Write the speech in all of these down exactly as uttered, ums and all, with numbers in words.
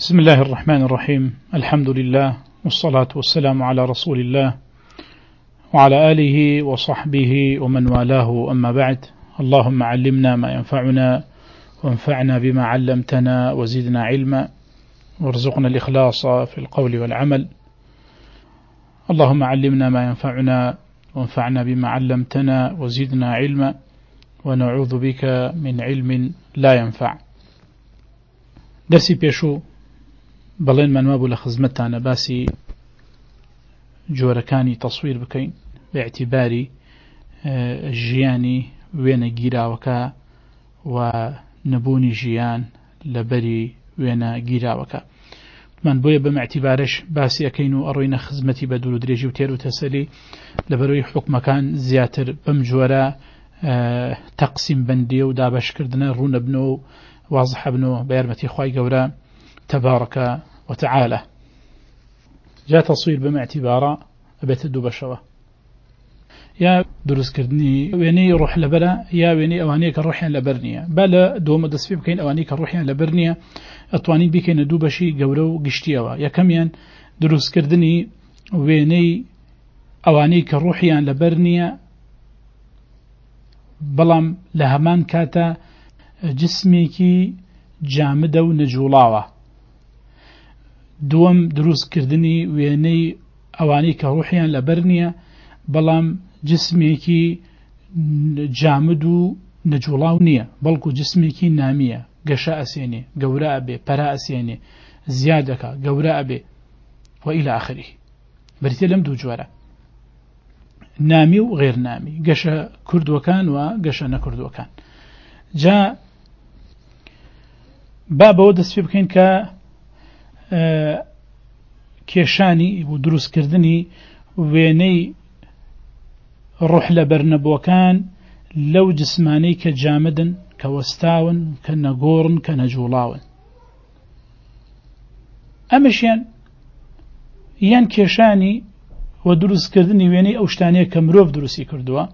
بسم الله الرحمن الرحيم. الحمد لله والصلاة والسلام على رسول الله وعلى آله وصحبه ومن والاه، أما بعد. اللهم علمنا ما ينفعنا وانفعنا بما علمتنا وزدنا علما وارزقنا الإخلاص في القول والعمل. اللهم علمنا ما ينفعنا وانفعنا بما علمتنا وزدنا علما ونعوذ بك من علم لا ينفع. درسي بيشو بەڵێن مانوابوو لە خزمەتتانە باسی جۆرەکانی تەسویر بکەین بە اعتیباری ژیانی وێنە گیراوەکە و نەبوونی ژیان لەبەری وێنە گیراوەکە. من بۆیە بەم اعتیبارش باسی ئەەکەین و ئەڕۆینە خزمەتی بە دوور و درێژی و تێر و تەسەلی لەبەرەوەی حکومەکان زیاتر بەم جۆرە تەقسیم بەندی و دابەشکردنە ڕوونە بنەوە و وازح بنەوە بە یارمەتی خوای گەورە تبارك وتعالى. جاء تصوير بما اعتباره أبيت الدو بشوة يا دروس كردني ويني روح لبلا يا ويني أوانيك الروحيان لبرنيا بلا دوم دسفي بكين أوانيك الروحيان لبرنيا أطوانين بكين دو بشي قورو قشتيوا يا كميان دروس كردني ويني أوانيك الروحيان لبرنيا بلام لهمان كاتا جسميكي جامدة ونجولاوة. دوم دروس كردني ويني أواني كروحيان لبرنيا بلام جسميكي جامدو نجولاونية بلكو جسميكي نامية قشاء أسيني قوراء بي براء أسيني زيادك قوراء بي وإلى آخره. بريتي لم دو جوارا نامي وغير نامي قشاء كرد وكان وقشاء نكرد وكان. جاء بابا ودس في بكين ك كيشاني ودروس كردني ويني روح لبرنبوكان لو جسماني كجامد كوستاون كنغورن كنجولاون أمشيان يان كيشاني ودروس كردني ويني أوشتاني كمروف دروسي كردوا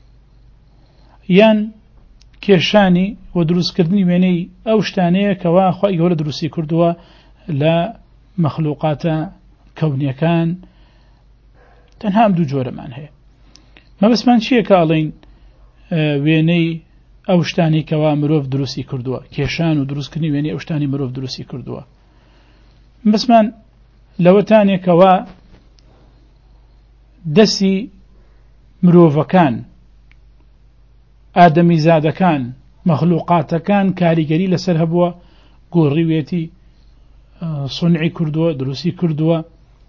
يان کێشانی و دروستکردنی وێنەی ئەو شتانەیە کەوا خوای گەورە دروستی کردووە لە مەخلوقاتە کەونیەکان. تەنها ئەم دوو جۆرەمان هەیە. مەبەستمان چییە کە ئەڵێین وێنەی ئەو شتانی کەوا مرۆڤ دروستی کردووە، کێشان و دروستکردنی وێنەی ئەو شتانی مرۆڤ دروستی کردووە. مەبەستمان لەوەتانێک کەوا دەستی مرۆڤەکان، ئادەمی زادەکان، مەخلوقاتەکان کاریگەری لەسەر هەبووە، گۆڕیوێتی سونعی کردووە، دروستی کردووە،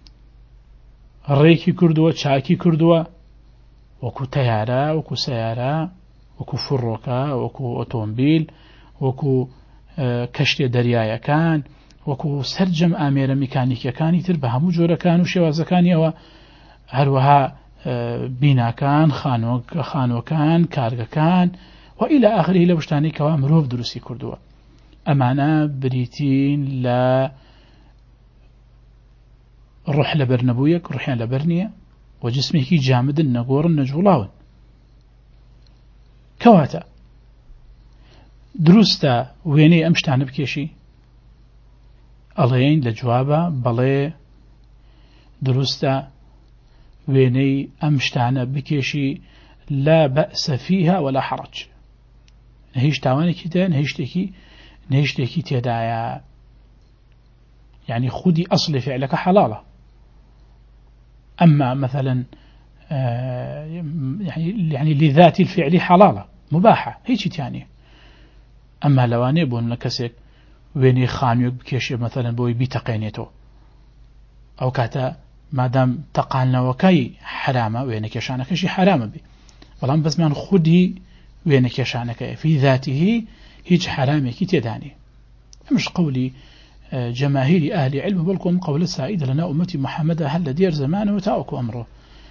ڕێکی کردووە، چاکی کردووە، وەکو تەیارە، وەکو سەیارە، وەکو فڕۆکە، وەکو ئۆتۆمبیل، وەکو کەشتێ دەریایەکان، وەکو سەرجەم ئامێرە میکانیکیەکانی تر بە هەموو جۆرەکان و شێوازەکانیەوە، هەروەها بیناکان، خانۆکان، کارگەکان و إلى آخره لە شتانی کەوا مرۆڤ دروستی کردووە. ئەمانە بریتین لە ڕوح لەبەر نەبوویەک، ڕوحیان لەبەر نییە و جسمێکی جامدن نەگۆڕن نەجوڵاون. کەواتە دروستە وێنەی ئەم شتانە بکێشی؟ ئەڵێین لە جوابە بەڵێ دروستە وێنەی ئەم شتانە بکێشی لا بأس فيها ولا حرج. نهيش تاوانێکی تێ نهيشتێکی نهيشتێکی تێدایە، يعني خودي أصل فعلك حلالة. أما مثلا يعني يعني لذات الفعل حلالة مباحة هيك تاني. أما لواني بون لكسك ويني خانيوك بكيشي مثلا بوي بيتقينيتو أو كاتا مادام تقالنا وكاي حرامة وينك يشانك شي حرامة بي، والله بس من خودي وينك يشانك في ذاته هيج حرامي كي تداني. مش قولي جماهير أهل علم بلكم قول السعيد لنا أمتي محمد هل دير زمان وتاوكو أمره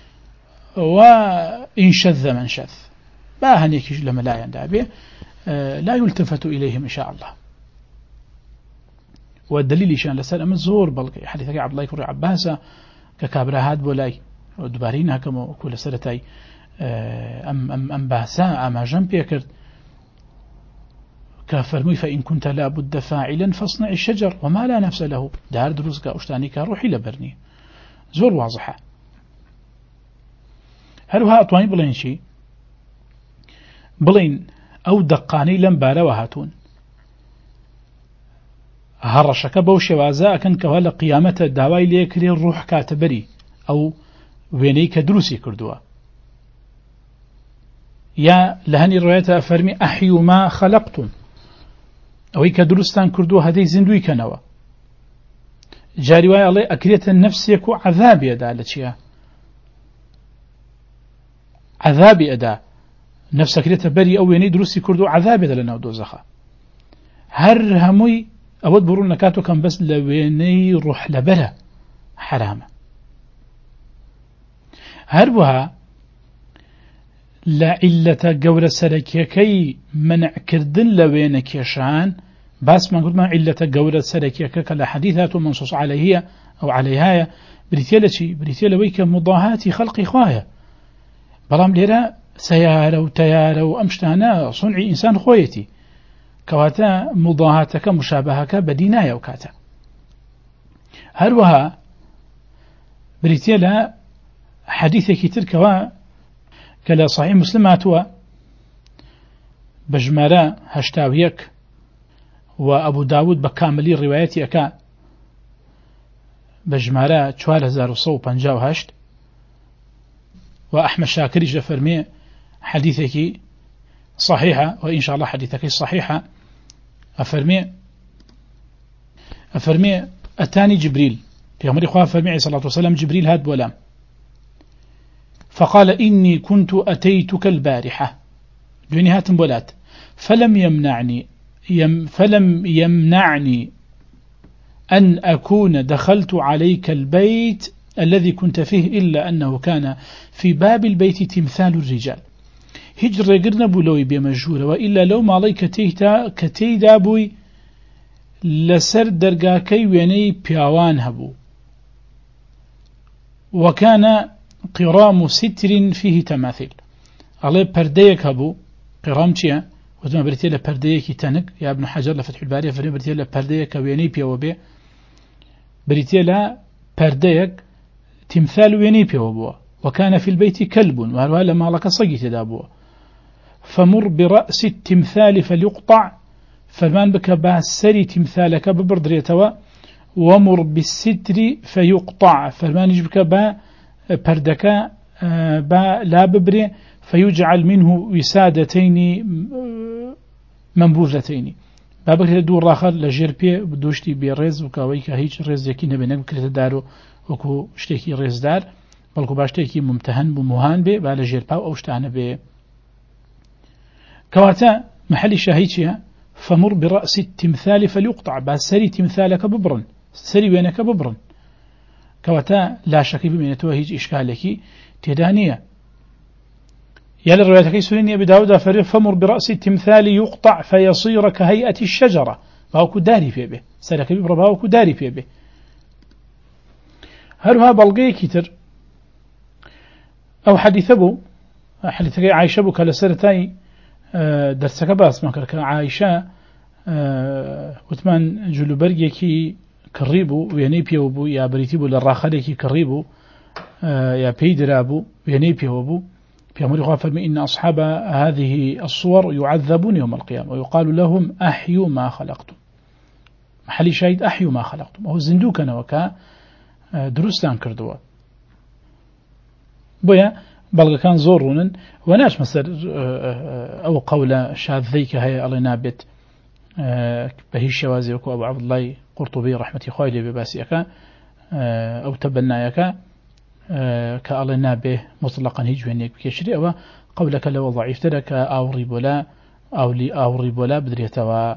وإن شذ من شذ باهنيك لما لا يندابه لا يلتفت إليهم إن شاء الله. والدليل شان لسلام الزور بلقي حديث عبد الله بن عباس ككابرهات بولاي ودبارينها كما كل سنتي أم أم أم باسا أما جنبي كرت كفرمي فإن كنت لا بد فاعلا فاصنع الشجر وما لا نفس له دار دروسك أشتانيك روحي لبرني زور واضحة. هروها أطواني بلين شي بلين أو دقاني لم بالا وهاتون هرشك بوشي وازاء كان كوالا قيامة داواي ليكري الروح كاتبري أو وينيك دروسي كردوا يا لهني رواية أفرمي أحيو ما خلقتم أو إيك دروستان كردوا هذي زندوي كنوا جاري واي الله أكريت النفس يكو عذاب يدا لتشيا عذاب يدا نفس أكريت بري أو يني دروسي كردوا عذاب يدا لنا دوزخا هر هموي أود برون نكاتو كان بس لويني روح لبرا حرام هربها لعلة قول سركيكي منع كردن لوين كيشان بس ما قلت ما علة قول سركيكي كلا حديثات منصوص عليها أو عليها بريتيلة شي بريتيلة ويك مضاهات خلق إخوايا برام ليرا سيارة وتيارة وأمشتانا صنع إنسان خويتي كواتا مضاهاتك مشابهك بدينايا وكاتا هروها بريتيلة حديثك تركوا كلا صحيح مسلماتوا بجمارة هشتاويك وأبو داود بكاملي روايتي أكا بجمارة چوار هزار وصو پنجاو هشت وأحمد شاكري جفرمي حديثك صحيحة وإن شاء الله حديثك صحيحة أفرمي أفرمي أتاني جبريل في أمر إخوة أفرمي عليه الصلاة والسلام جبريل هاد بولام فقال إني كنت أتيتك البارحة دوني هاتم بولات فلم يمنعني يم فلم يمنعني أن أكون دخلت عليك البيت الذي كنت فيه إلا أنه كان في باب البيت تمثال الرجال هجر قرنا بلوي بمجهورة وإلا لو ما عليك كتيدا كتيدا بوي لسر درقاكي ويني بيوان هبو وكان قرام ستر فيه تماثيل عليه برديك هبو قرام چيا وزما بريتي له برديك تنك يا ابن حجر لفتح الباري فريم بريتي له برديك ويني بيو بي بريتي له برديك تمثال ويني بيو بو وكان في البيت كلب وهذا لما لك صيت دابو فمر برأس التمثال فليقطع فمان بك باسري تمثالك ببردريتوا ومر بالستر فيقطع فمان يجبك با بردك با لا ببري فيجعل منه وسادتين منبوذتين بابك دور راخر لجير بي بدوشتي برز وكاويك هيج رز يكي نبنك بكرت دارو وكو شتيكي رز دار بلكو باشتيكي ممتهن بمهان بي با لجير باو او شتانه بي كواتا محل شاهيتها فمر برأس التمثال فليقطع با سري تمثالك ببرن سري بينك ببرن كواتا لا شك بمينتو هيج إشكالك تدانية يالي الرواية سنيني أبي داود فمر برأس التمثال يقطع فيصير كهيئة الشجرة باوكو داري في به سرك ببرا باوكو داري في به هلها بلغي كتر أو حديث أبو حديث عايشة أبو كالسرتاي درسك باس ما كان عايشة وثمان جلوبرجي كي كريبو ويني بيوبو يا بريتيبو للراخلي كي كريبو يا بيدرابو ويني بيوبو في أمر الله فرمي إن أصحاب هذه الصور يعذبون يوم القيامة ويقال لهم أحيوا ما خلقتم محلي شاهد أحيوا ما خلقتم وهو زندوكنا وكا دروستان كردوا بويا بلغ كان زورون وناش مثل أو قولة شاذيك هي الله نابت بهي الشوازي وكو أبو عبد الله قرطبي رحمة خوالي بباسيك أو تبنايك كألنا به مطلقا هجوانيك بكشري أو قولك لو ضعيف لك أو ريبولا أو لي أو ريبولا بدريتوا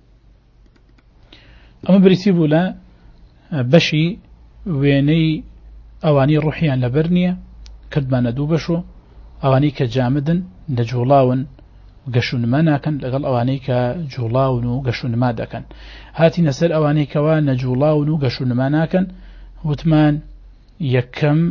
أما بريتيبولا بشي ويني أواني روحيان لبرنية كدما ندوبشو أواني كجامدن نجولاون وقشون ما ناكن لقل أواني كجولاون وقشون ما داكن هاتي نسر أواني كوا نجولاون وقشون ما ناكن وثمان يكم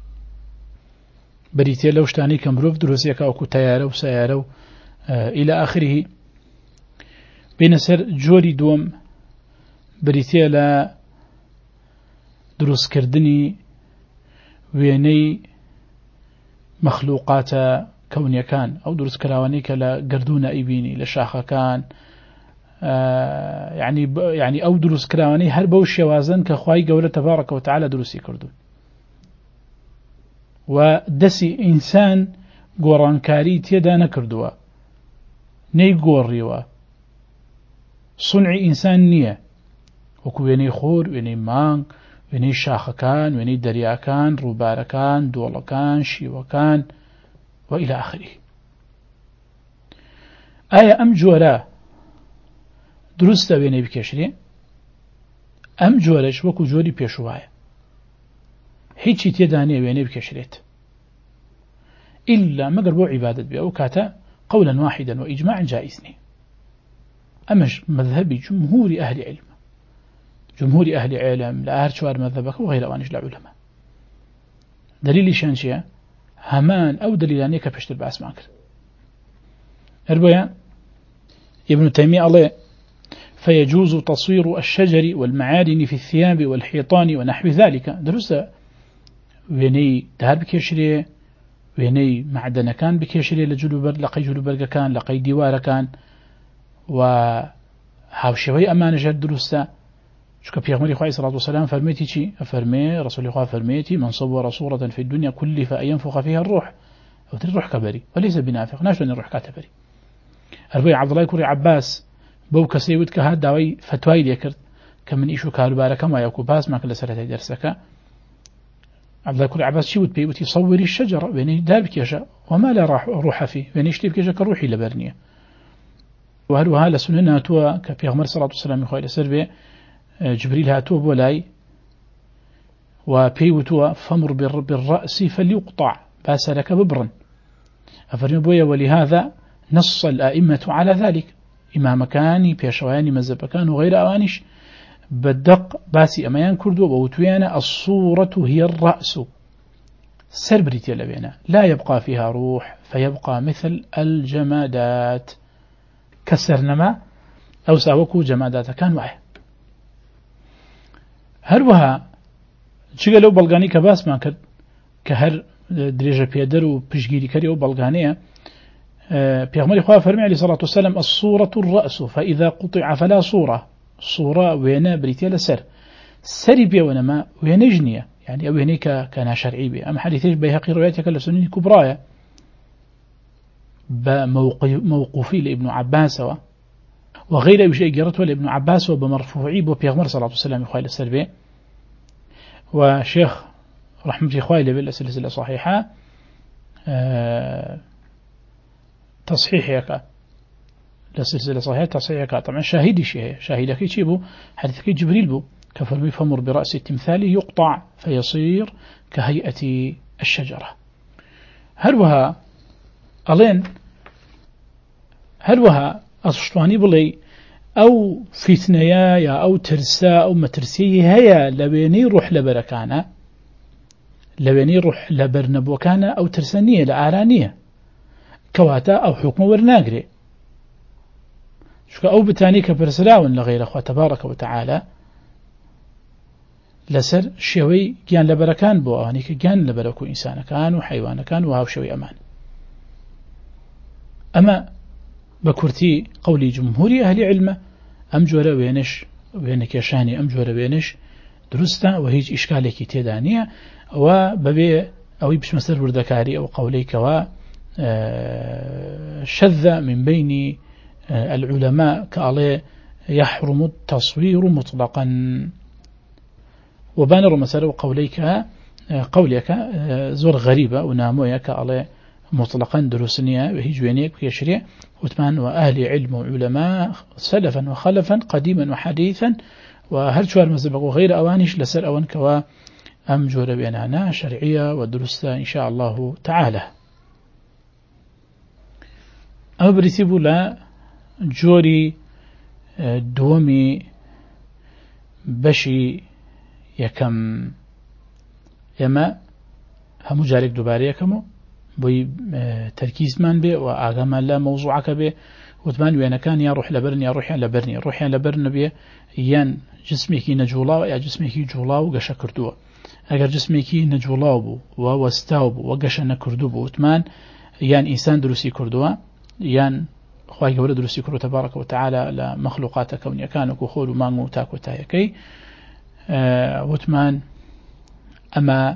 بريتي لو شتاني كمروف دروسيك أو كتيارة وسيارة آه إلى آخره بين سر جوري دوم بريتيلا دروس كردني ويني مخلوقات كونية كان أو دروس كراواني كلا قردون أيبيني لشاخة كان آه يعني يعني أو دروس كراواني هربوا الشوازن كخواي قولة تبارك وتعالى دروسي كردون ودسي إنسان قرانكاري تيدا نكردوا نيقوريوا صنع إنسان نية وكو ويني خور ويني مانغ ويني شاخكان ويني درياكان روباركان دولكان شيوكان وإلى آخره. آية أم جورا درستا ويني بكشري أم جورش وكو جوري بيشوايا هيتشي تيداني ويني بكشريت إلا مقربو عبادة بي أو كاتا قولا واحدا وإجماع جائزني. أمش مذهبي جمهور أهل علم جمهور أهل علم لا أهرشوار مذهبك وغير أوانش لعلماء دليل شانشيا همان أو دليلاني كبشت الباس ماكر أربعة ابن تيمية الله فيجوز تصوير الشجر والمعادن في الثياب والحيطان ونحو ذلك درسة ويني دهر بكيشري ويني معدن كان بكيشري لجلوبر لقي جلوبر كان لقي ديوار كان وهاوشوي أمان جد درسة شو كبيغمري خواه صلى الله عليه وسلم فرميتي شي أفرمي رسول الله فرميتي من صور صورة في الدنيا كل فأينفخ فيها الروح أو تري الروح كبري وليس بنافق ناش لأن الروح كاتبري أربعي عبد الله كوري عباس بو كسيود كهاد داوي فتواي ليكرد كمن إيشو كالبارك ما يكو باس ما كل سنة درسك عبد الله كوري عباس شي وتبي وتصوري الشجرة بيني دارك يشاء وما لا راح روح فيه بيني يشتري كيشا كروحي لبرنية وهل هذا سننا توا كبيغمر صلى الله عليه وسلم يخوي لسربي جبريل هاتوه بولاي وبيوتوا فمر بالرأس فليقطع باس لك ببرا أفرمي بويا ولهذا نص الآئمة على ذلك إمام كاني بيشواني مذهب كان وغير أوانش بدق باسي أميان كردو ووتويانا الصورة هي الرأس سربريتي لبينا لا يبقى فيها روح فيبقى مثل الجمادات كسرنما أو ساوكو جمادات كان وعي هروها چگە لەو بەڵگانی کە باسمان کرد کە هەر درێژە پێدەر و پشگیری کەری ئەو بەڵگانەیە پێغمبەری خوا فەرمی عەلەیهی سەڵاتو وسەلام الصورة الرأس فإذا قطع فلا صورة صورة وێنە بریتە لەسەر سەری پێوەنەما وێنەش نییە يعني ئەو وێنەی کە ناشەرعی بێ ئەم حەدیثەش بەیهەقی ڕوایەتێکە لە سنەنی کوبرایە بە موقوفی لە ئیبن عەباسەوە وغير بشيء جرته لابن عباس وبمرفوعي بوبيغمر صلى الله عليه وسلم يخوي السربي وشيخ رحمة إخوائي بالسلسلة صحيحة أه تصحيحك للسلسلة صحيحة تصحيحك طبعا شاهدي شيء شاهدك يجيبه حديثك جبريل بو كفر فمر برأس التمثال يقطع فيصير كهيئة الشجرة هروها ألين هروها أصشتواني بلي أو فتنيا يا أو ترسا أو مترسيه هيا لبيني روح لبركانا لبيني روح لبرنبوكانا أو ترسانية لآرانية كواتا أو حكم ورناقري شكا أو بتاني كبرسلاون لغير أخوة تبارك وتعالى لسر شوي كان لبركان بو أهني كان لبركو إنسان كان وحيوان كان وهاو شوي أمان أما بكرتي قولي جمهوري أهل علمه أم جورا وينش وينك يشاني أم جورا وينش درستا وهيج إشكالك تيدانية وببي أو يبش مسر وردكاري أو قوليك و شذ من بين العلماء كالي يحرم التصوير مطلقا وبانر مسألة قوليك قوليك زور غريبة ونامويا كالي مطلقا دروسنيا وهي جوينيك ويشريع وثمان وأهل علم وعلماء سلفا وخلفا قديما وحديثا وهل شوار مزبق وغير أوانش لسر أوان كوا أم جور بينانا شرعية ودرسة إن شاء الله تعالى أما بريتبو لا جوري دومي بشي يكم يما همو جارك دوباري يكمو بوي تركيز من به وآغامان لا موضوعك به وتمان وێنە كان يا روح لبرن يا روحيان لبرني روحيان لبرن بيه يان جسمێکی نەجوڵاو یا جسمێکی جوڵاو گەشە کردووە ئەگەر جسمێکی نەجوڵاو بوو و وەستاو بوو و گەشە نەکردو بوو وتمان یان ئینسان دروستی کردووە یان خوای گەورە دروستی کردووە تبارەکە وتعالى لە مەخلوقاتە کەونیەکان وەکو خۆر و مانگ و تاکۆتایەکەی وتمان ئەمە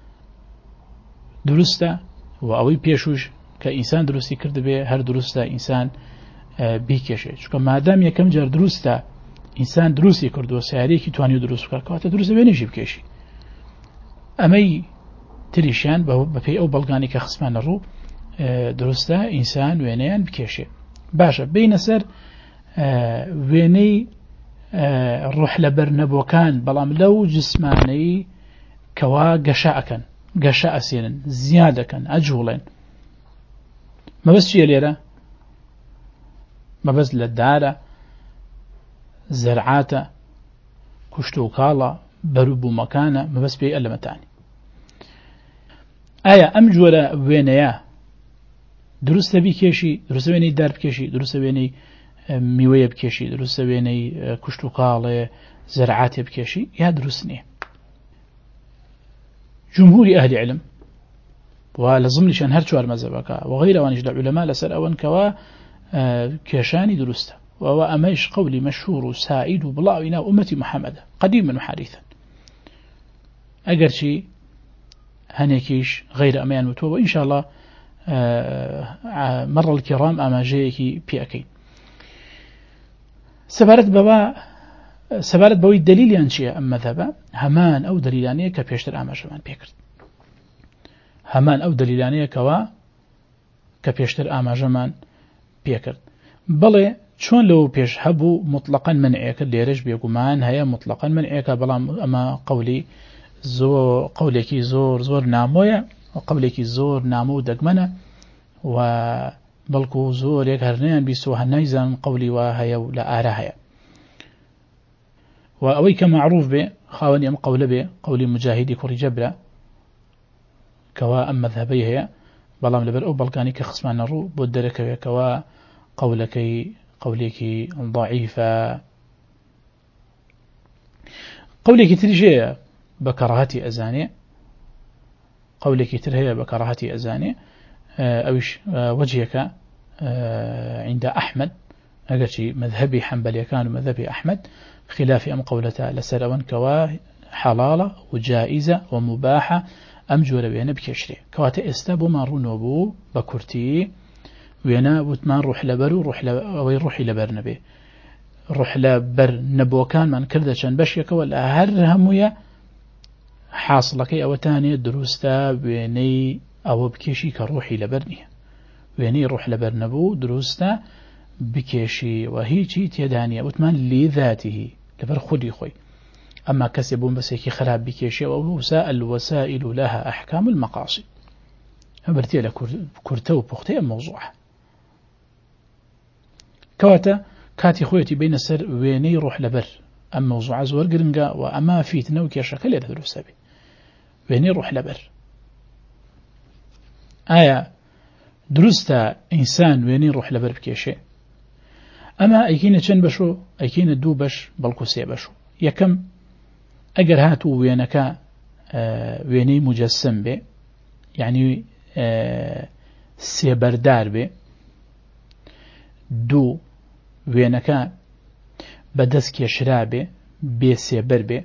دروستە و ئەوەی پێشوش کە ئینسان دروستی کردبێ هەر دروستە ئینسان بیکێشێ چونکە مادام یەکەم جار دروستە ئینسان دروستی کردووە سیارەیەکی توانی دروست بکات کەواتە دروستە وێنەیەشی بکێشی ئەمەی تریشیان بەپێی ئەو بەڵگانی کە خستمانە ڕوو دروستە ئینسان وێنەیان بکێشێ باشە بینە سەر وێنەی ڕوح لەبەر نەبووەکان بەڵام لەو جسمانەی کەوا گەشە ئەکەن گەشە ئەسێنن زیاد دەکەن ئەجوڵێن مەبەست چییە لێرە مەبەست لە دارە زەرعاتە کوشت و کاڵە بەروبوومەکانە مەبەست پێی ئەلەمەتانی ئایا ئەم جۆرە وێنەیە دروستە بیکێشی دروستە وێنەی دار بکێشی دروستە وێنەی میوەیە بکێشی دروستە وێنەی کوشت و کاڵێ زەرعاتێ بکێشی یا دروست نییە جمهوری ئەهلی علم و لە زمنیشان هەر چوار مەذهبەکە و غەیرەوانیش لە عولەما لەسەر ئەوەن کەوا کێشانی دروستە وهو أميش قولي مشهور وسائد وبلاونا أمتي محمد قديما وحديثا أقرشي هنيكيش غير أمان وتوب وإن شاء الله مر الكرام أما جيكي بيأكي سبارت بوا سبارت بوي دليل ينشي أما ذبا همان أو دليلانية كبيشتر أما جمان بيكرت همان أو دليلانية كوا كبيشتر أما جمان بيكرت بلي چۆن لەو پێش هەبوو مطلقاً منعەکە لێرەش بێگومان هەیە مطلقاً منعەکە بەڵام ئەمە قولی زۆر قولێکی زۆر زۆر نامۆیە و قولێکی زۆر نامۆ و دەگمەنە و بەڵکو زۆرێک هەرنیان بیست و هەنایزان قولی وا هەیە و لە ئارە هەیە و ئەوەی کە معروف بێ خاوەنی ئەم قولە بێ قولی مجاهیدی کوڕی جەبرە کەوا ئەم مەذهبەی هەیە بەڵام لەبەر ئەو بەڵگانی کە خستمانە ڕوو بۆ دەرەکەوێتەوە قولەکەی قولێکی ضعیفە قولێکی تریش هەیە بە کەڕاهەتی ئەزانێ قولێکی تر هەیە بە کەڕاهەتی ئەزانێ ئەویش وەجهێکە عند ئەحمەد ئەگەرچی مەذهبی حەنبەلیەکان و مەذهبی ئەحمەد خلافی ئەم قولەتە لەسەر ئەوەن کەوا حەڵاڵە و جائزە و مباحە ئەم جۆرە وێنە بکێشرێ کەواتە ئێستا بۆمان ڕوونەوە بوو بە کورتی وێنە وتمان ڕوح لەبەر و ئەوەی ڕوحی لەبەر نەبێ ڕوح لەبەر نەبووەکانمان کردە چەند بەشێکەوە لە هەر هەموویە حاصلەکەی ئەوەتانێ دروستە وێنەی ئەوە بکێشی کە ڕوحی لەبەر نییە وێنەی ڕوح لەبەر نەبوو دروستە بکێشی و هیچی تێدا نییە وتمان لی ذاتیه لەبەر خودی خۆی ئەما کەسێ بوون بەسێکی خراپ بکێشی و وسا الوسائل لها أحكام المقاصد هەبەرتێ لە کورتە و پوختەیە مەوزوعە کەواتە کاتی خۆیەتی بینە سەر وێنەی ڕوح لەبەر ئەم مەوزوعە زۆر گرنگە و ئەما فیتنە و کێشەکە لێرە دروستە بێ وێنەی ڕوح لەبەر ئایا دروستە ئینسان وێنەی ڕوح لەبەر بکێشێ ئەمە ئەیکینە چەند بەشۆ ئەیکینە دوو بەش بەڵکو سێ بەشۆ یەکەم ئەگەر هاتوو وێنەکە وێنەی مجەسم بێ یعنی سێبەردار بێ دوو وێنەکە بەدەست کێشرا بێ بێ سێبەر بێ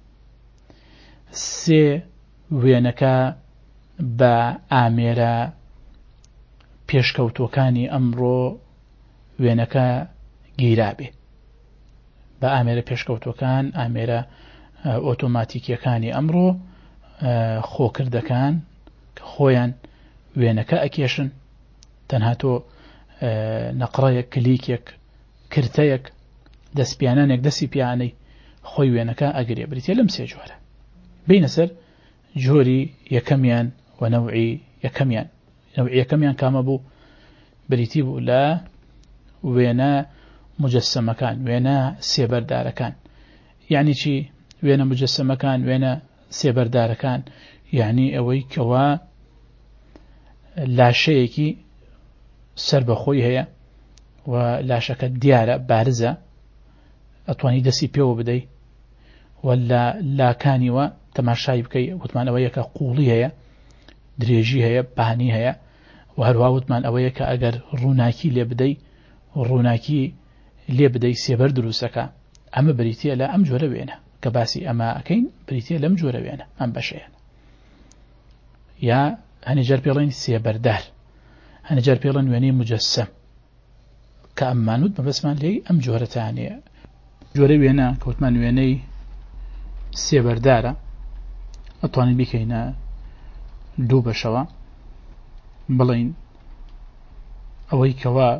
سێ وێنەکە بە ئامێرە پێشکەوتوەکانی ئەمڕۆ وێنەکە گیرا بێ بە ئامێرە پێشکەوتوەکان ئامێرە ئۆتۆماتیکیەکانی ئەمڕۆ خۆکردەکان کە خۆیان وێنەکە ئەکێشن تەنها تۆ نەقڕەیەک کلیکێک کرتەیەک دەستپیانانێک دەستی پیانەی خۆی وێنەکە ئەگرێ بریتێ لەم سێ جۆرە بینە سەر جۆری یەکەمیان و نەوعی یەکەمیان نەوعی یەکەمیان کامە بوو بریتی بوو لە وێنە مجەسەمەکان وێنە سێبەردارەکان یعنی چی وێنە مجەسەمەکان وێنە سێبەردارەکان یعنی ئەوەی کەوا لاشەیەکی سەر بەخۆی هەیە و لاشەکە دیارە بارزە ئەتوانی دەستی پێوە بدەی ولا لاکانیوە تەماشای بکەی وتمان ئەوەیە کە قوڵی هەیە درێژی هەیە پانی هەیە و هەروە وتمان ئەوەیە کە ئەگەر ڕووناکی لێ بدەی ڕووناکی لێ بدەی سێبەر دروستەکە ئەمە بریتە لە ئەم جۆرە وێنە کە باسی ئەمە ئەەکەین بریتە لەم جۆرە وێنە ئەم بەشەیە یا هەنێجار پێڵێن سێبەردار هەنێجار پێڵێن وێنەی مجەسەم کە ئەممانوت بەبەسمان لێی ئەم جۆرەتانەیە جۆرە وێنە کەوتمان وێنەی سێبەردارە ئەتوانین بیکەینە دوو بەشەوە بڵین ئەوەی کەوا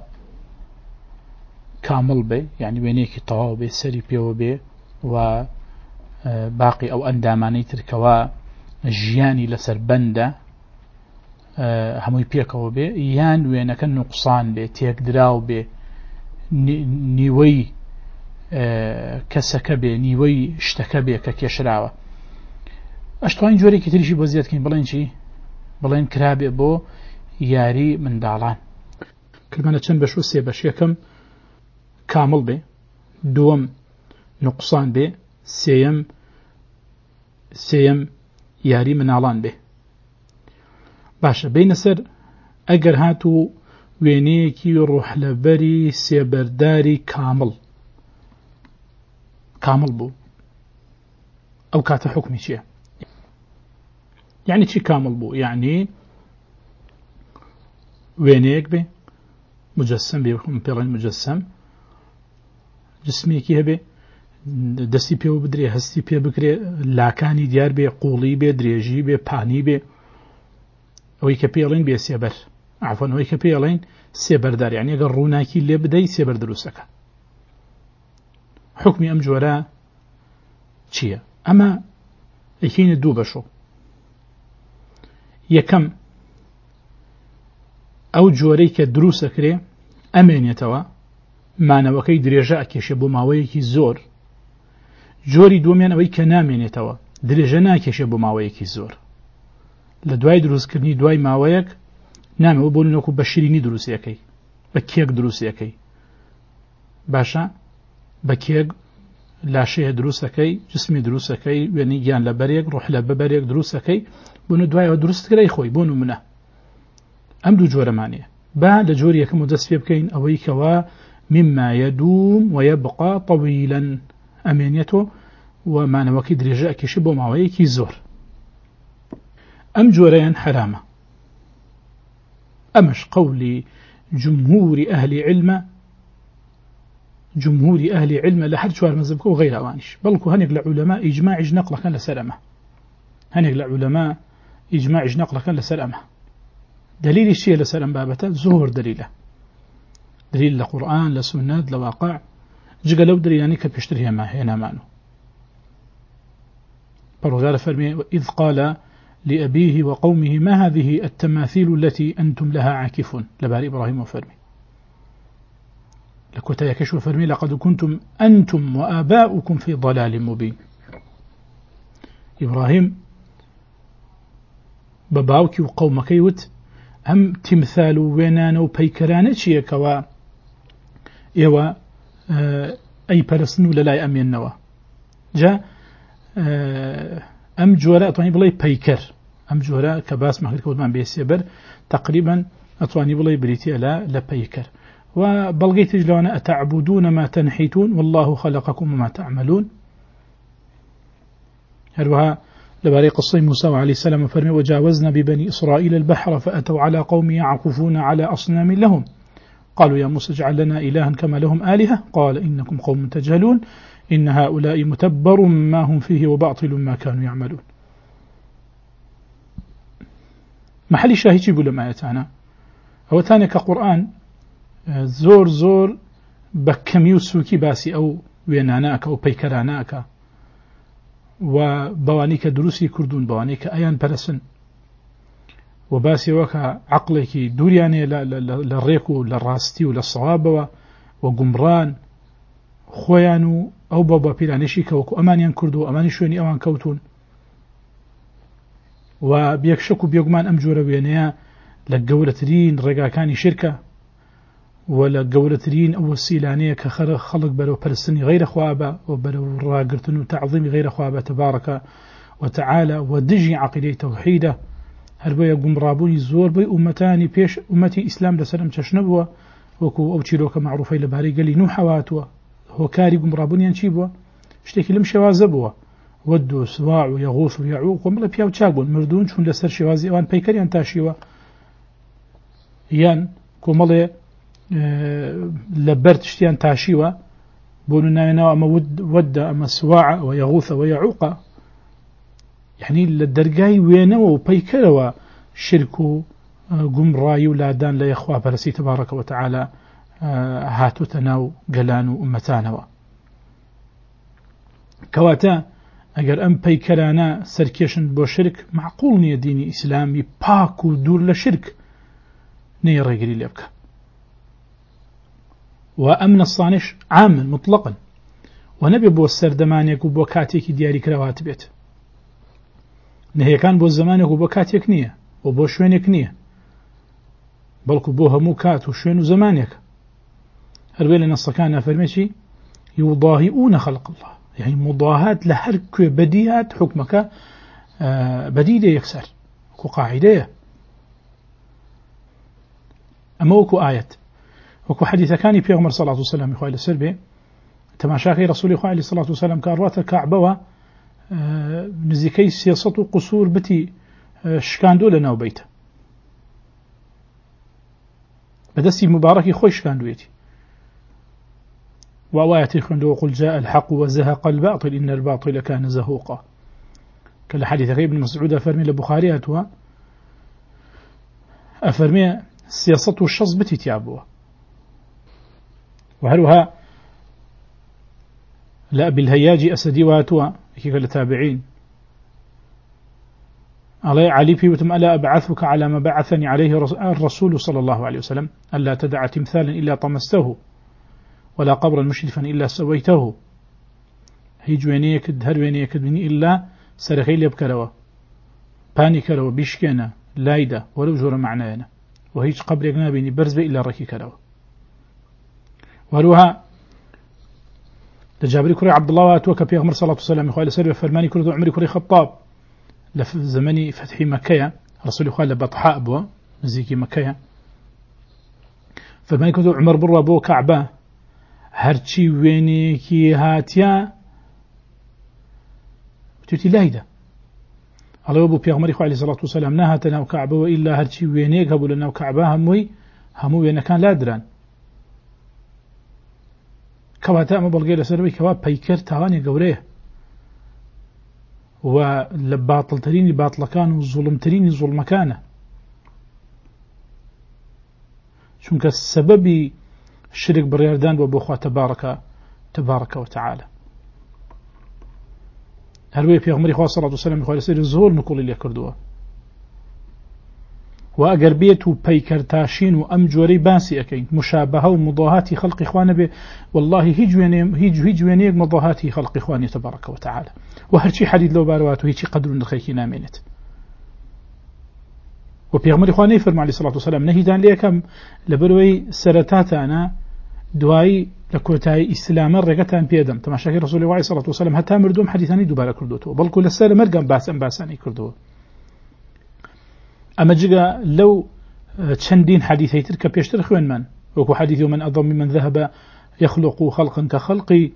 کامل بێ یعنی وێنەیەکی تەواو بێ سەری پێوە بێ و باقی ئەو ئەندامانەی ترکەوە ژیانی لەسەر بەندە هەمووی پێکەوە بێ یان وێنەکە نوقسان بێ تێک دراو بێ نیوەی کەسەکە بێ نیوەی شتەکە بێ کە کێشراوە ئەشتوانین جۆرێکی تریشی بۆ زیادکەین بڵێن چی بڵێن کرابێ بۆ یاری منداڵان کردمانە چەند بەش و سێ بەش یەکەم کامل بێ دووەم نوقسان بێ سێیەم سێیەم یاری مناڵان بێ باشە بینە سەر ئەگەر هاتوو وێنەیەکی ڕوحلەبەری سێبەرداری کامل کامل بوو ئەو کاتە حکمی چییە یعنی چی کامل بوو یعنی وێنەیەک بێ مجەسەم بێ پێڵێن مجەسەم جسمێکی هەبێ دەستی پێوە بدرێ هەستی پێ بکرێ لاکانی دیار بێ قوڵی بێ درێژی بێ پانی بێ ئەوەی کە پێڵێن بێ سێبەر عفوان ئەوەی کە پێڵێن سێبەردار یعنی ئەگەر ڕووناکی لێ بدەی سێبەر دروستەکە حکمی ئەم جۆرە چییە ئەمە ئەکەینە دوو بەشۆ یەکەم ئەو جۆرەی کە دروستەکرێ ئەمێنێتەوە مانەوەکەی درێژە ئەکێشێ بۆ ماوەیەکی زۆر جۆری دووەمیان ئەوەی کە نامێنێتەوە درێژە ناکێشێ بۆ ماوەیەکی زۆر لە دوای دروستکردنی دوای ماوەیەک نامەوە بۆ نوێکو بە شیرینی دروستیەکەی بە کێک دروستیەکەی باشە بە کێک لاشەیە دروستەکەی جسمی دروستەکەی وێنی گیان لە بەرێک ڕوح لە بەبەرێک دروستەکەی بۆنە دوایەوە دروستکرای خۆی بۆ نمونە ئەم دوو جۆرەمانەیە با لە جۆری یەکەم و دەست پێ بکەین ئەوەی کەوا مما يدوم ويبقى طويلا ئەمێنێتەوە و مانەوەکەی درێژە ئەکێشێ بۆ ماوەیەکی زۆر ئەم جۆرەیان حرامە ئەمەش قەولی جمهوری ئەهلی علمە جمهوری ئەهلی علمە لە هەر چوار مەذهب و غەیر ئەوانیش بەڵکو هەنێک لە عولەما ئیجماعیش نەقڵەکەن لەسەر ئەمە هەنێک لە عولەما ئیجماعیش نەقڵەکەن لەسەر ئەمە دلیلی چییە لەسەر ئەم بابەتە زۆر دلیلە دلیل لە قورئان لە سنەت لە واقع جگە لەو دلیلانی کە پێشتر هێما هێنامانەوە پەروەردگار فەرمێ إذ قال لأبيه وقومه ما هذه التماثيل التي أنتم لها عاكفون لباري إبراهيم وفرمي لكوتا يكش وفرمي لقد كنتم أنتم وآباؤكم في ضلال مبين إبراهيم بباوكي وقومك يوت هم تمثال وينان وبيكران شيء كوا إيوا أي برسنو للاي أمين نوا جاء أم جورا أتواني بلاي بيكر أم جورا كباس محل كودمان بيسيبر تقريبا أتواني بلاي بريتي لا لبيكر وبلغيت جلوانا أتعبدون ما تنحيتون والله خلقكم وما تعملون هروها لباري قصي موسى عليه السلام فرمي وجاوزنا ببني إسرائيل البحر فأتوا على قوم يعكفون على أصنام لهم قالوا يا موسى اجعل لنا إلها كما لهم آلهة قال إنكم قوم تجهلون إن هؤلاء متبر ما هم فيه وباطل ما كانوا يعملون محل شاهدي بلما يتانا هو تاني كقرآن زور زور بكميو سوكي باسي أو ويناناك أو بيكراناك وبوانيك دروسي كردون بوانيك أيان برسن وباسي وكا عقلك دورياني للريكو للراستي وللصواب وقمران خويانو أو بابا بيرانيشي كوكو أمانيان كردو أماني شويني أوان كوتون وبيكشكو بيقمان أمجور وينيا لقولترين رقاكاني شركة ولا گەورەترین ئەو وسیلانەیە کە خەڵک بەرەو پەرستنی غەیرە خوا بە و بەرەو ڕاگرتن و تەعظیمی غەیرە خوا بە تەبارەکە وتعالى و دژی عەقیدەی تەوحیدە. هەر بۆیە گومڕابوونی زۆربەی ئومەتانی پێش ئومەتی ئیسلام لەسەرم چەشنە بووە، وەکو ئەو چیرۆکە معروفەی لەبارەی گەلی نوح هاتووە. هۆکاری گومڕابوونیان چی بووە؟ شتێکی لەم شێوازە بووە، وەد و سواع و یەغوث و یەعوق و بڵێ پیاو چاک بوون، مردوون چون لەسەر شێوازی ئەوان پەیکەریان تاشیوە، یان کۆمەڵێ لەبەر تشتیان تاشیوە بۆ ناوێنەوە ئەمە وەدە ئەمە سواع و یەغوث و یەعوقە، یعنی لە دەرگای وێنەوە و پەیکەرەوە شرک و گومڕایی و لادان لە یەخواپەرستی تەبارەکە وتعالى هاتوتە ناو گەلان و ئومەتانەوە. کەواتە ئەگەر ئەم پەیکەرانە سەرکێشن بۆ شرک، معقوڵ نییە دینی ئیسلامی پاک و دوور لە شرک نەی ڕێگری لێ بکە. و ئەم نەسانش عامن مطلقن و نەبێ بۆ سەردەمانێک و بۆ کاتێکی دیاری کراوات بێت. نهێکان بۆ زمانێک و بۆ کاتێک نییە و بۆ شوێنێک نییە، بەڵکو بۆ هەموو کات و شوێن و زمانێک. هەروێ لە نەسەکان نافەرمێکی یوضاهئون خەلق الله، يعني مضاهات لهر كوي بديهات حكمك بديدة يكسر كو قاعدة. أما وكو آيات وكو حديث كان في عمر صلى الله عليه وسلم إخوة السربي تماشاكي رسول الله عليه الصلاة والسلام كأروات كعبة نزيكي سياسة قصور بتي شكاندو لنا وبيته بدستي مباركي خوش شكاندو يتي وآياتي خندو قل جاء الحق وزهق الباطل إن الباطل كان زهوقا كالحديث ابن مسعود أفرمي لبخاري أتوا أفرمي سياسة الشخص بتي تيابوا وهلها لا بالهياج أسدي واتوا كيف التابعين علي علي في وتم ألا أبعثك على ما بعثني عليه الرسول صلى الله عليه وسلم ألا تدع تمثالا إلا طمسته ولا قبرا مشرفا إلا سويته هي جوينيك هروينيك مني إلا سرخي لبكروا باني كروا بيشكينا لايدا ولو جور معنانا وهيج قبر نابيني برزبي إلا ركي كروا وروها لجابري كري عبد الله واتوك في أغمر صلى الله عليه وسلم إخوة سربي فرماني كري عمري كري خطاب لف زمني فتح مكة رسول الله بطحاء أبوه نزيكي مكة فرماني كري عمر برا بو كعبة هرچی وێنێکی هاتیا بتوتی لایدا ئەڵێ بۆ پێغەمبەری خوا عەلەیهی سەڵات وسەلام نەهاتە ناو کەعبەوە ئیلا هەرچی وێنێک هەبوو لە ناو کەعبە هەمووی هەموو وێنەکان لادران. کەواتە ئەمە بەڵگەی لەسەرەوەی کەوا پەیکەر تاوانی گەورەیە و لە باتڵترینی باتڵەکان و زوڵمترینی زوڵمەکانە، چونکە سەبەبی شرك برياردان وبوخوا تبارك تبارك وتعالى. هروي في عمر إخوة صلى الله عليه وسلم إخوة سير الزهور نقول اللي كردوه وأقربية بيكرتاشين وأمجوري باسي أكين مشابهة ومضاهات خلق إخوانه به والله هجواني هج هجواني مضاهات خلق إخوانه تبارك وتعالى وهرشي حديد لو باروات وهيشي قدر نخيكي نامينت وفي عمر إخوانه يفرم عليه الصلاة والسلام نهيدان ليكم لبروي سرتاتانا دواي لكوتاي إسلاما رقتان بيدم تماشاكي رسول الله صلى الله عليه وسلم هتا مردوم حديثاني دوباره كردوتو بل كل السالة مرقم باسم باساني كردوه. أما جيغا لو تشندين حديثي تلك بيشتر خوين من وكو حديث من أظن من ذهب يخلق خلقا كخلقي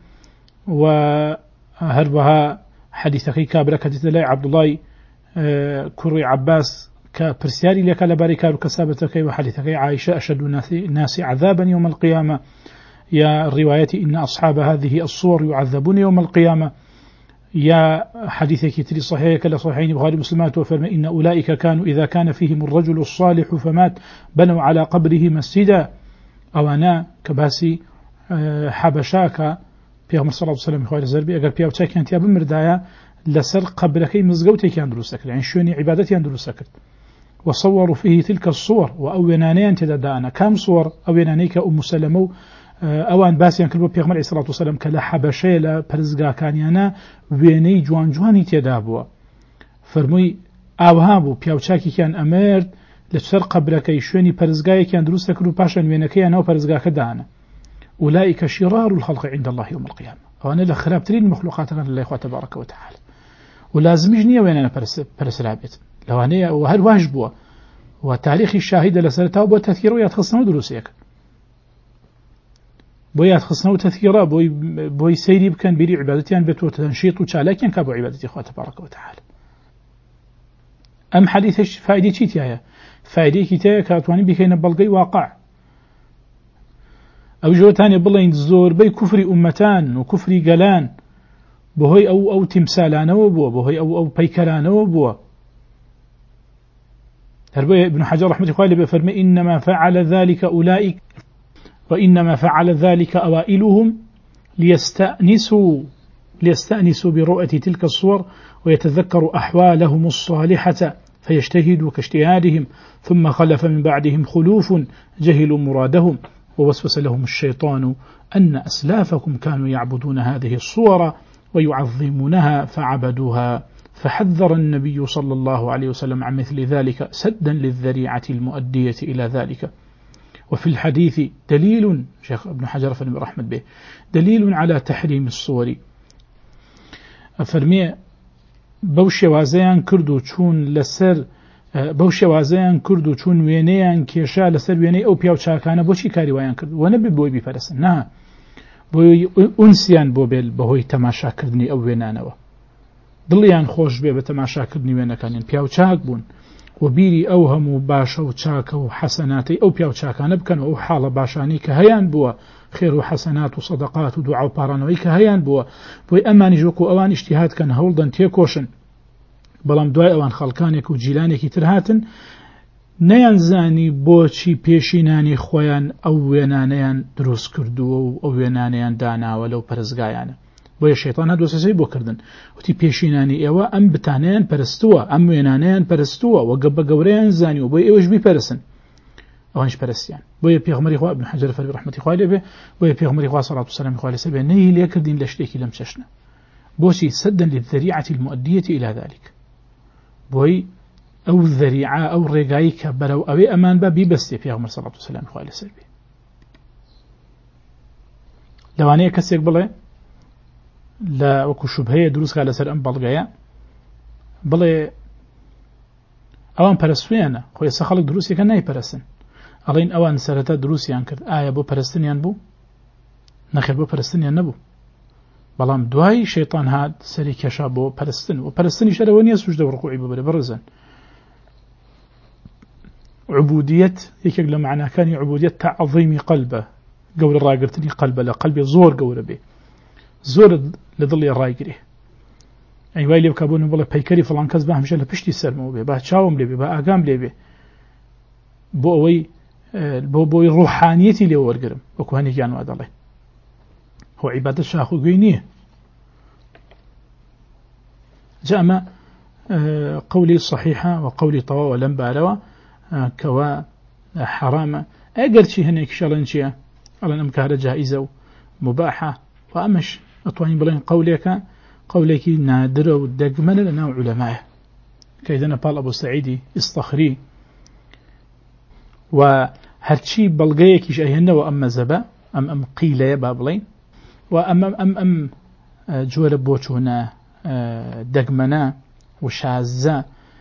وهربها حديثكي كابرك حديث الله عبد الله كري عباس كبرسياري لك لباركار كسابتك وحديثك عائشة أشد الناس عذابا يوم القيامة يا الرواية إن أصحاب هذه الصور يعذبون يوم القيامة يا حديثك تري صحيح كلا صحيحين بخاري مسلمات وفرم إن أولئك كانوا إذا كان فيهم الرجل الصالح فمات بنوا على قبره مسجدا أو أنا كباسي حبشاك بيغمر صلى الله عليه وسلم إخوة الزربي أقل بيغمر كانت يابن مردايا لسر قبلكي مزقوتي كان دروسك يعني شوني عبادتي كان دروسك وصوروا فيه تلك الصور وأوينانيان تدادانا كام صور أوينانيك أم سلمو أوان باسيان كلبو بيغمر عليه الصلاة والسلام كلا حبشي لبرزقا كانيانا ويني جوان جواني تدابوا فرموي أوهابو بيوشاكي كان أمرد لەسەر قەبرەکەی شوێنی پەرستگایەکیان دروست دەکرد و پاشان وێنەکەیان ناو پەرستگاکە دانا أولئك شرار الخلق عند الله يوم القيامة وأنا لخرابترين مخلوقات الله إخوة تبارك وتعالى ولازمش نية وين أنا برس رابط لو أنا وهل واجبه وتاريخ الشاهد لسرتها بو تذكيره يتخصنه دروسيك بو يتخصنه تذكيره بو بو سيري بكن بيري عبادتيان بتو تنشيط وشالكين كابو عبادتي إخوة تبارك وتعالى أم حديث فائدة كيتيا فائدة كيتيا كاتواني بكين بلغي واقع أو جوتاني بلين زور بي كفر أمتان وكفر قلان بهي أو أو تمثالان وبوا بهي أو أو بيكران وبوا هربي ابن حجر رحمة الله بفرمي إنما فعل ذلك أولئك وإنما فعل ذلك أوائلهم ليستأنسوا ليستأنسوا برؤية تلك الصور ويتذكروا أحوالهم الصالحة فيجتهدوا كاجتهادهم ثم خلف من بعدهم خلوف جهلوا مرادهم ووسوس لهم الشيطان أن أسلافكم كانوا يعبدون هذه الصور ويعظمونها فعبدوها فحذر النبي صلى الله عليه وسلم عن مثل ذلك سدا للذريعة المؤدية إلى ذلك. وفي الحديث دليل شيخ ابن حجر فرمي رحمة به دليل على تحريم الصور فرمي بوشي وازيان كردو چون لسر بوشي وازيان كردو چون وينيان كيشا لسر ويني أو بياو چاكانا بوشي كاري ويان كردو ونبي بوي بفرسن نا بوي أنسيان بوبيل بهوي تماشا كردني أو وينانوا دڵیان خۆش بێ بە تەماشاکردنی وێنەکانیان پیاو چاک بوون و بیری ئەو هەموو باشە و چاکە و حەسەناتی ئەو پیاو چاکانە بکەن و ئەو حاڵە باشانی کە هەیان بووە خێر و حەسەنات و سەدەقات و دوعا و پاڕانەوەی کە هەیان بووە بۆی ئەمانیش وەکو ئەوان ئیجتیهاد کەن هەوڵدەن تێکۆشن بەڵام دوای ئەوان خەڵکانێک و جیلانێکی تر هاتن نەیانزانی بۆچی پێشینانی خۆیان ئەو وێنانەیان دروست کردووە و ئەو وێنانەیان داناوە لەو پەرستگایانە بۆیە شەیتان هەدووسەسەی بۆ کردن وتی پێشینانی ئێوە ئەم بتانیان پەرستووە ئەم وێنانەیان پەرستووە وەگە بە گەورەیان زانی و بۆی ئێوەش بیپەرستن ئەوانش پەرستیان بۆیە پێغمبەری خوا ابن حەجەر فەرمی ڕەحمەتی خوای لێ بێ بۆیە پێغمبەری خوا سەڵات و سەلامی خوای لەسەر بێ نەی لێ کردین لە شتێکی لەم چەشنە بۆچی سەدەن للذەریعة المؤدية إلى ذلك بۆی ئەو ذەریعە ئەو ڕێگایی کە بەرەو ئەوێ ئەمان بە بیبەستێ پێغمبەر سەڵات و سەلامی خوای لەسەر بێ لەوانەیە کەسێک بڵێ لا وەکو شوبهەیە دروستکە لەسەر ئەم بەڵگەیە بڵێ ئەوان پەرستویانە خۆی ئێستا خەڵک دروستێکە نایپەرستن ئەڵێن ئەوان سەرەتا دروستیان کرد ئایا بۆ پەرستنیان بوو نەخێر بۆ پەرستنیان نەبوو بەڵام دوای شەیطان هات سەری کێشا بۆ پەرستن و پەرستنی شەرەوە نییە سوژدە و ڕکوعی ببرێ بڕزن عبودیەت یەکێک لە معناکانی عبودیەت تەعظیمی قەلبە گەورە ڕاگرتنی قەلبە لە قەلبێ زۆر گەورە بێ زۆر لە دڵی ڕایگرێ ئەی وای لێ بکە بۆ بڵێ پەیکەری فڵان کەس بە هەمیشە لە پشتی سەرمەوە بێ با چاوم لێ بێ با ئاگام لێ بێ بۆ ئەوەی بۆ بۆی ڕوحانیەتی لێ وەرگرم وەکو هەندێکیان وا دەڵێ هو عیبادەت شاخ و گوێی نییە جا ئەمە قەولی صحیحە و قەولی تەواوە لەم بارەوە کەوا حرامە ئەگەرچی هەنێکی شەڵێن چییە ئەڵێن ئەم کارە جائیزە و مباحە وأمش أطواني بلين قوليك قوليك نادر ودقمن لنا علماء كيدنا نبال أبو سعيدي الصخري وهرشي بلغيك أيهن وأما زبا أم أم قيلة بابلين وأم أم أم, أم جوال بوشونا دقمنا وشازة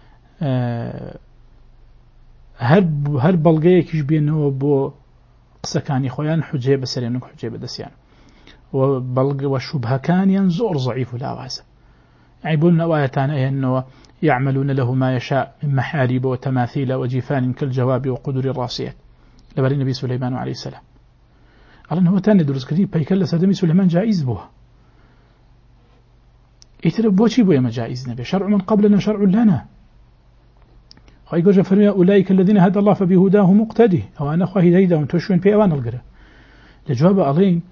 هر هر بلغيك بينه بو قسكاني خويان حجيب بسرينك حجيب دسيان وبلغ وشبه كان ينزور ضعيف الأوازة عيبون وآيتان أنه يعملون له ما يشاء من محاريب وتماثيل وجفان كالجواب وقدر الراسيات لبالي النبي سليمان عليه السلام قال أنه تاني دروس كثير بيكل سردمي سليمان جائز بها يترب بوشي بويا ما جائز نبي شرع من قبلنا شرع لنا ويقول جفروا أولئك الذين هدى الله فبهداه مقتدي أو أنا أخوة هدايدهم توشون في أوان القرى لجواب أغلين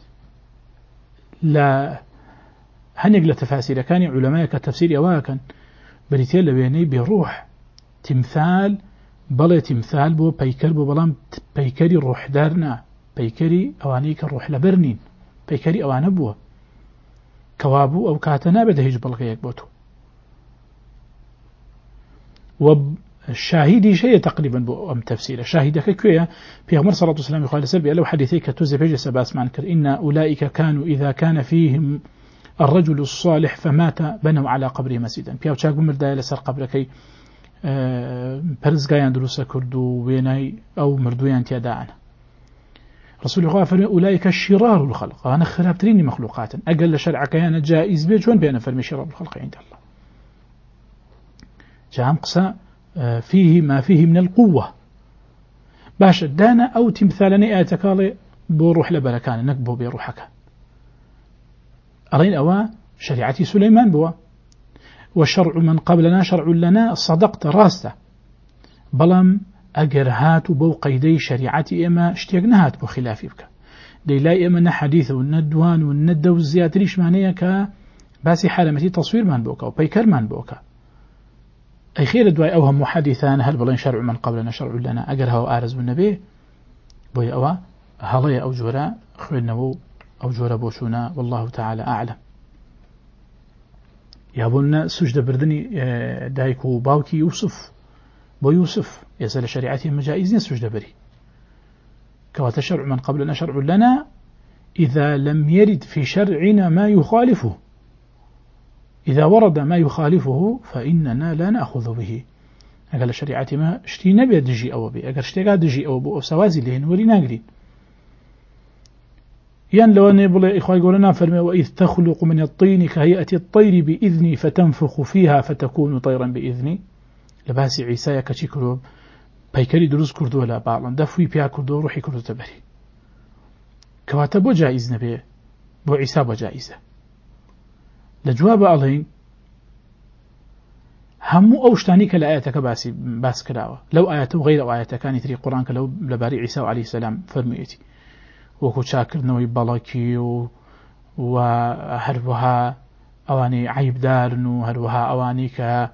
لا هنيق لتفاسير كان علماء كتفسير أواكن بريتيل لبيني بروح تمثال بلا تمثال بو بيكر بو بلام بيكري روح دارنا بيكري أوانيك الروح لبرنين بيكري أوان بوا كوابو أو كاتنا بدهج بلغيك بوتو شاهدي شيء تقريبا بو أم تفسير شاهدك كوية في أمر صلى الله عليه وسلم يقال سبي لو حديثيك توزي بيجي سباس معنكر إن أولئك كانوا إذا كان فيهم الرجل الصالح فمات بنوا على قبره مسجدا في أوشاق مردايا لسر قبركي پرزگایان دروسە کرد و وێنای ئەو مردویان تێداانە رسول الله فرمي أولئك شرار الخلق أنا خرابترين مخلوقات أقل شرع كيان جائز بيت وين بين فرمي شرار الخلق عند الله جام قصة فيه ما فيه من القوة باش دانا أو تمثالني آتكالي بروح لبركان نكبو بروحك أرين أوا شريعة سليمان بوا وشرع من قبلنا شرع لنا صدقت راسته بلام أجر هات بو قيدي شريعتي إما اشتيقنا هات بخلافي بك دي لا إما نحديث والندوان والندو والزيادة ليش معنيها ك باسي حالمتي تصوير من بوكا وبيكر من بوكا أي خير دواي أوهم محادثان هل بلين شرع من قبلنا شرع لنا أجر هو آرز بالنبي بوي أوا هليا أو جورا خوينو أو جورا بوشونا والله تعالى أعلم يابون سجد بردني دايكو باوكي يوسف بو يوسف يسأل شريعته مجائز سجد بري كوات شرع من قبلنا شرع لنا إذا لم يرد في شرعنا ما يخالفه إذا ورد ما يخالفه فإننا لا نأخذ به أقل شريعتي ما اشتي نبي دجي أو بي أقل اشتي قاد دجي أو بو سوازي لهن ولي ناقلين ين لو نبل إخوة يقولنا فرمي وإذ تخلق من الطين كهيئة الطير بإذني فتنفخ فيها فتكون طيرا بإذني لباسي عيسى كشي كروب بيكري دروز كردو ولا بعضا دفوي بيا كردو روحي كردو تبري كواتبو جائز نبي بو عيسى بو جائزة لجواب ألين همو أوشتاني كالآياتك باسي باس كراوة لو آياته غير أو آياته كان يتري قرآن كلو لباري عيسى عليه السلام فرميتي وكو شاكرنوي بلاكي و وهروها أواني عيب دارنو هروها أواني ك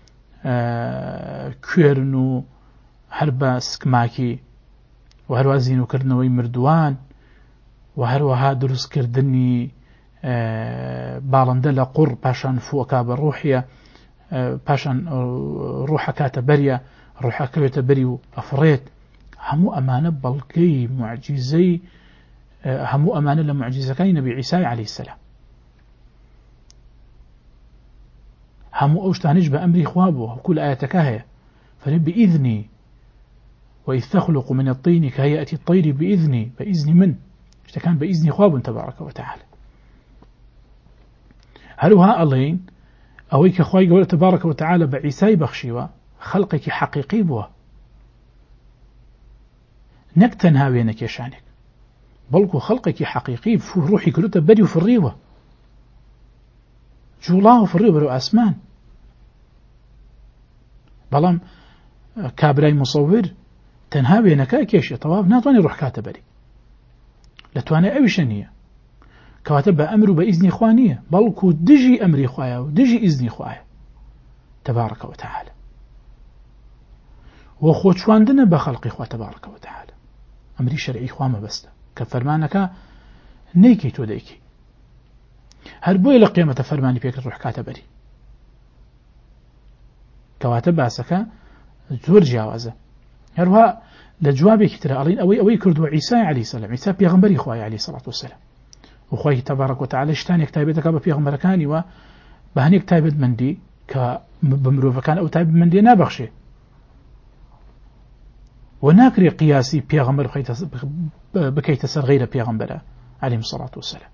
كويرنو هربا سكماكي وهروها زينو كرنوي مردوان وهروها دروس كردني باڵندە لە قوڕ پاشان فووەکا بە ڕوحیە پاشان ڕوحەکاتە بەریە ڕوحەکەوێتە بەری و ئەفڕێت هەموو ئەمانە بەڵگەی معجیزەی هەموو ئەمانە لە معجیزەکانی نەبی عیسای عەلەیهی السەلام هەموو ئەو شتانیش بە ئەمری خوا بووە هەکوو لە ئایەتەکە هەیە فەرمی بئیذنی وإذ تخلق من الطين كهيئة الطير بإذني بإذن من اشتكان بإذن خواب تبارك وتعالى هلوها ألين أويك أخوي قول تبارك وتعالى بعيسى بخشيوا خلقك حقيقي بوا نكتنها بينك يشانك بلكو خلقك حقيقي في روحي كلها بدي في الريوة جولاه في الريوة برو أسمان بلام كابراي مصور تنها بينك كيش طواف ناتواني روح كاتبري لتواني أوشنية كواتب أمر بإذن إخوانية بلكو دجي أمر إخوايا ودجي إذن إخوايا تبارك وتعالى وخوشواندنا بخلق إخوة تبارك وتعالى أمري شرعي إخوة ما بس كفرمانك نيكي توديكي هربوي لقيمة فرماني بيك الروح كاتبري كواتب باسك زور جاوزة هروها لجوابي كتير ألين أوي أوي كردو عيسى عليه السلام عيسى بيغمبري إخوة عليه الصلاة والسلام وخوي تبارك وتعالى اشتاني كتابتك بيغمبر كاني وبهني كتابت مندي كبمروف كان أو تابت مندي نابخشي وناكري قياسي بيغمبر بكي تسر غير بيغمبر عليه الصلاة والسلام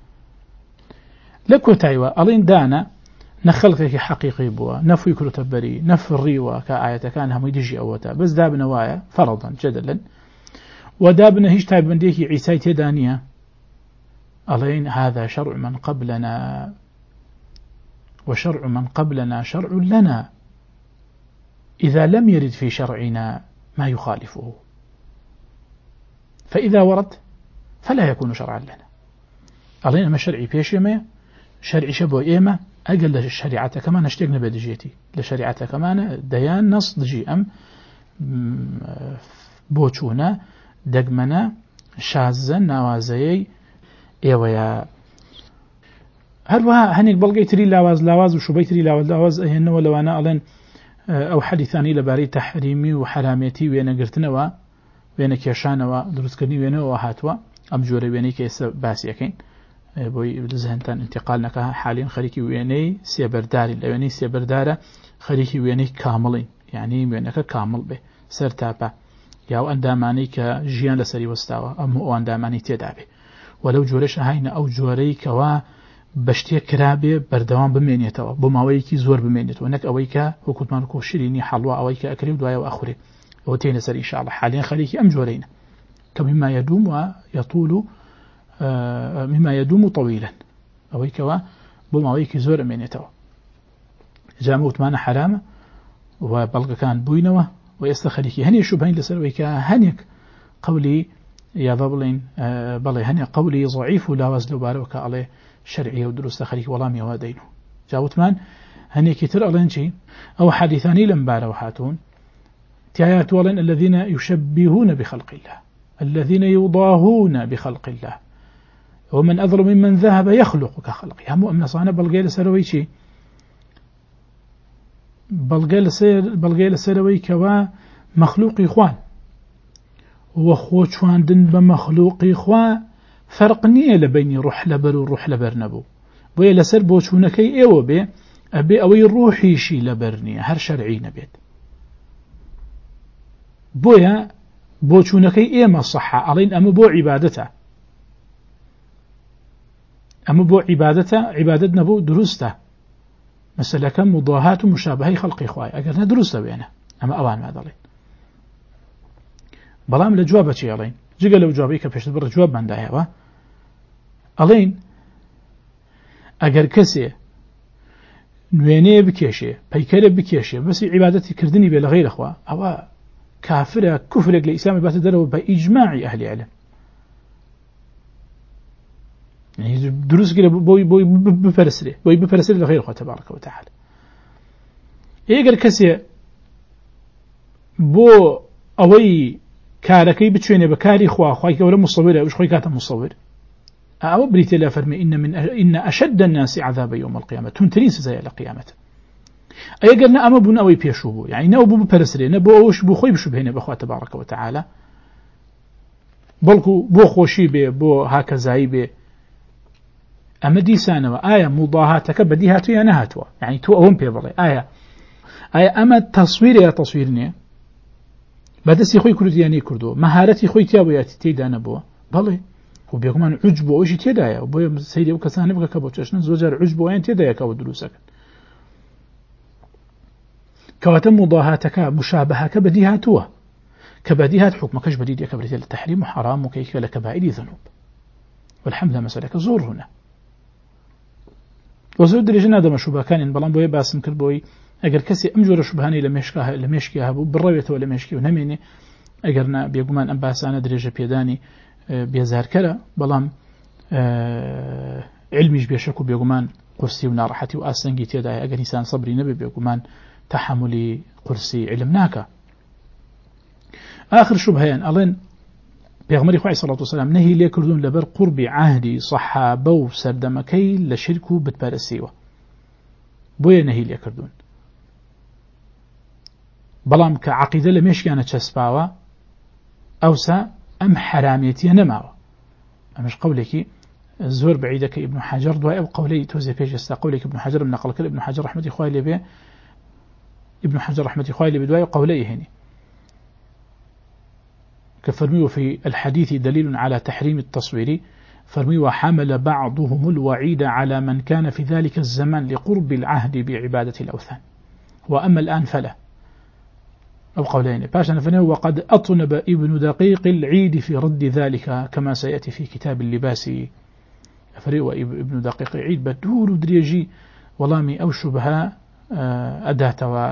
لكو تايوا ألين دانا نخلقك حقيقي بوا نفوي كل تبري نف الريوة كآية كان هم يدجي أوتا بس دابنا وايا فرضا جدلا ودابنا هيش تايب من ديكي عيسى تدانية ألين هذا شرع من قبلنا وشرع من قبلنا شرع لنا إذا لم يرد في شرعنا ما يخالفه فإذا ورد فلا يكون شرعا لنا ألين ما شرعي بيشيما شرعي شبو إيما أقل الشريعة كمان اشتقنا بدجيتي لشريعة كمان ديان نص دجي أم بوچونا دقمنا شازا نوازي إيويا هل وها هنيك بلقي تري لاواز لاواز وشو بيتري لاواز لاواز هنا ولا وانا ألين أو حديثاني لباري تحريمي وحراميتي وين قرتنوا وين كيشانوا دروسكني وين وهاتوا أم جوري ويني كيس باسيكين بوي لزهنتان انتقالنا حاليا خليكي ويني سيبرداري لويني سيبردارة خليكي ويني كاملين يعني وينك كامل به سرتابا ياو انداماني كجيان لسري وستاوا أم هو انداماني تيدابي ولو جورش هاينا أو جوري كوا بشتي كرابي بردوان بمينيتوا بماويكي زور بمينيتوا ونك أويكا وكتمانكو شيريني حلوة أويكا أكريم دوايا وأخري وتين سري إن شاء الله حاليا خليكي أم جورين كمما يدوم ويطول آه مما يدوم طويلا أويكا بماويكي زور بمينيتوا جاموت مانا حرام وبلغ كان بوينوا ويستخليكي هني شبهين لسرويكا هنيك قولي يا ضبلين آه بلي هني قولي ضعيف ولا وزن بارك عليه شرعية ودروس خليك والله وادينه جاوت مان هني كتر ألينشي أو حديثاني لم باروا حاتون تيات ولن الذين يشبهون بخلق الله الذين يضاهون بخلق الله ومن أظلم ممن ذهب يخلق كخلقه هم أمنا صانا بلغيل سرويشي بلغيل سير بلغيل سروي كوا مخلوق إخوان وخوشوان دن بمخلوق إخوان فرق نية لبين روح لبر وروح لبر نبو بويا لسر بوشونكي ايوه بي ابي اوي روحي شي لبرنية هر شرعي نبيت بويا بوشونكي ايما الصحة علين اما بو عبادته اما بو عبادته عبادة نبو درسته مثلا كم مضاهات ومشابهي خلق اخواي اقرنا درسته بينا اما اوان ما دلين بلام لجوابة شي علين جيجا لو جوابي كفشت بر جواب من داهوا ألين أجر كسي نويني بكيشة بيكرة بكيشة بس عبادتي كردني بلا غير أخوة أو كافرة كفرة لإسلام باتدروا بإجماع أهل العلم يعني دروس كده بوي بوي بفرسله بوي بفرسله لغير أخوة تبارك وتعالى أجر كسي بو أوي كاركي بتشيني بكاري خوا خواي ولا مصور وش خوي كاتم مصور أو بريت لا فرمي إن من إن أشد الناس عذابا يوم القيامة تنترين زي القيامة أي قلنا أما بنا أوي بيشوبه يعني نو بو برسري نبو أوش بو خوي بشبهنا بخوا تبارك وتعالى بلكو بو خوشي بي بو هكذا بي أما دي سانوا آية مضاهاتك بديها تو ينهاتوا يعني تو أهم بيبلي آية آية أما تصوير يا تصويرني بدسي خوي كردو يعني كردو مهارتي خوي تيابوياتي تيدا نبوه بلي وبيقومان عجبو وإيش تيدايا وبيقوم سيدي وكسان نبقى كبوتشنا زوجار عجبو وين تيدايا كو دروسك كواتم مضاهاتك مشابهك بديهاتوه كبديهات حكمكش بديد يكبرت التحريم وحرام وكيك لكبائر ذنوب والحمد لله مسألك زور هنا وزود رجنا دم شبه كان بلان بوي باسم كربوي اگر كسي امجور شبهاني لمشكها لمشكها برروية ولا مشكي ونميني اگرنا بيقومان ام باسانا درجة بيداني بيزار كلا بلام علميش بيشكو بيقومان قرسي ونارحتي وآسنجي تيداي اگر انسان صبري نبي بيقومان تحملي قرسي علمناك آخر شبهين ألين بيغمري خواه صلى الله عليه وسلم نهي ليكردون لبر قرب عهدي صحابة وسردمكي لشركو بتبارسيوه بويا نهي ليكردون بلام كعقيدة لميش كانت تشسباوة أوسا أم حراميتي نماوة أمش قولك الزور بعيدك ابن حجر دواء أو قولي توزي فيش استا قولك ابن حجر من نقل ابن حجر رحمة إخوائي لبي ابن حجر رحمة إخوائي لبي دواء قولي هني كفرمي في الحديث دليل على تحريم التصوير فرمي وحمل بعضهم الوعيد على من كان في ذلك الزمان لقرب العهد بعبادة الأوثان وأما الآن فلا أو قولين باشا فنه وقد أطنب ابن دقيق العيد في رد ذلك كما سيأتي في كتاب اللباس فريق ابن دقيق العيد بدور دريجي ولامي أو شبها أداة و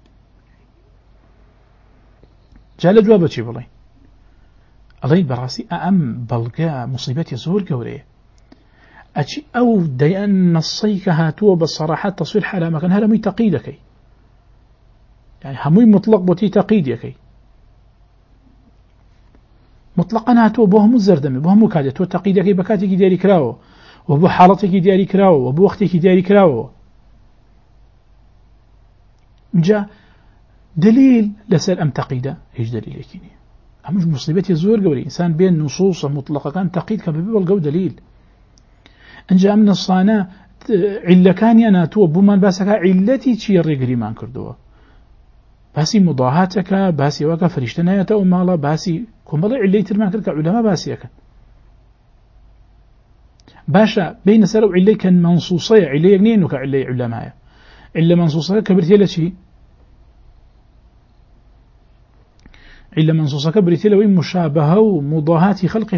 جال جوابة شي بلي الله براسي أم بلقى مصيبتي زور قوري أشي أو ديان نصيك هاتوا بالصراحة تصوير حالة ما كان هذا مي تقيدك يعني هموي مطلق بوتي تقيدك مطلقا هاتوا بوهم الزردمي بوهم كادت وتقيدك بكاتك دياري كراو وبو حالتك دياري كراو وبو وقتك دياري كراو جاء دليل لسر أم تقيدة هيج دليل يكيني أمش مصيبة يزور قولي إنسان بين نصوص مطلقة كان تقيد كبيب والقو دليل أن جاء من الصانع علة كان يناتو بومان باسكا علتي تشي الرقري مان كردوا باسي مضاهاتك باسي وكا فريشتنا يتو مالا باسي كمبالي علي ترمان كركا علماء باسيك باشا بين سرو علي كان منصوصية علي يقنينو كعلي علماء إلا منصوصية كبرتي لشي إلا منصوصة كبرتي لوين مشابهة ومضاهات خلق